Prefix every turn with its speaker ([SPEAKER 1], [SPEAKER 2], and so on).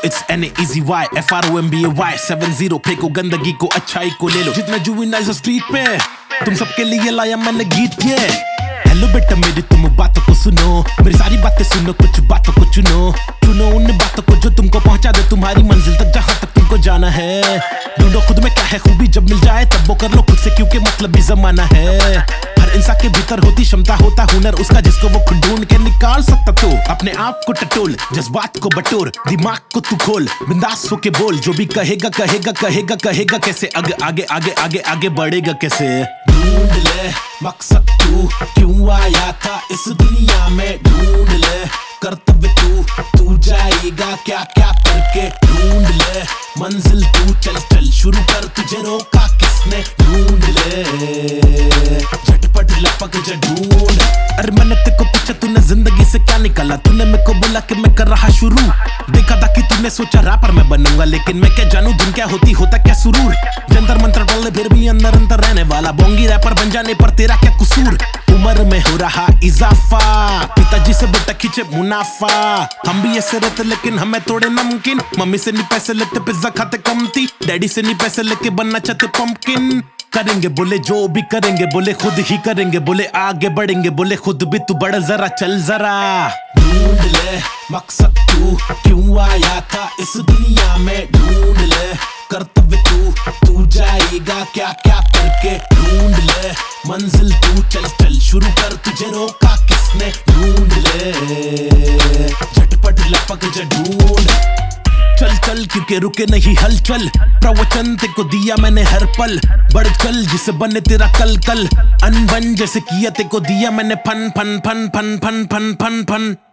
[SPEAKER 1] it's NAEZY FROMBAY 70 फेंको गंदगी को अच्छाई को ले लो जितना जुवेनाइल्स स्ट्रीट पे तुम सबके लिए लाया मैंने गीत ये हेलो बेटा मेरी तुम बातों को सुनो मेरी सारी बातें सुनो कुछ बातों को चुनो उन बातों को जो तुमको पहुंचा दे तुम्हारी मंजिल तक जहां तक तुमको जाना है ढूंढो खुद में क्या है खूबी जब मिल जाए तब वो कर लो खुद से क्योंकि मतलब भी जमाना है हर इंसान के भीतर होती क्षमता होता हुनर उसका जिसको वो खुद ढूंढ के निकाल सकता तो अपने आप को टटोल जज्बात को बटोर दिमाग को तू खोल बिंदास होके बोल जो भी कहेगा कैसे आगे आगे आगे आगे आगे बढ़ेगा कैसे ढूंढ ले मकसद तू क्यों आया था इस दुनिया में ढूंढ ले कर्तव्य तू जाएगा क्या क्या करके ढूंढ ले मंजिल तू चल शुरू कर तुझे रोका किसने ढूंढ ले झटपट लपक जा ढूंढ अरे मैंने तेको पूछा तूने जिंदगी से क्या निकाला तूने मेरे को बोला कि मैं कर रहा शुरू देखा था कि तूने सोचा रैपर मैं बनूंगा लेकिन मैं क्या जानू दिन क्या होता क्या सुरूर जंतर मंत्र बोले फिर भी अंदर अंदर रहने वाला बोंगी रैपर बन जाने पर तेरा क्या कसूर उम्र में हो रहा इजाफा पिताजी से बेटा खींचे मुनाफा हम भी ऐसे रहते लेकिन हमें थोड़े नमकीन मम्मी से नहीं पैसे लेते पिज्जा खाते कमती डैडी से नहीं पैसे लेके बनना चाहते पंपकिन करेंगे बोले जो भी करेंगे बोले खुद ही करेंगे बोले आगे बढ़ेंगे बोले खुद भी तू बढ़ जरा चल जरा ढूंढ ले मकसद तू क्यों आया था इस दुनिया में ढूंढ ले कर्तव्य तू जाएगा क्या क्या करके ढूंढ ले मंजिल तू चल शुरू कर तुझे रोका किसने ढूंढ ले झटपट लपक जा ढूंढ चल क्योंकि रुके नहीं हलचल प्रवचन तेको दिया मैंने हर पल बढ़ चल जिसे बने तेरा कल अनबन जैसे किया तेको दिया मैंने फन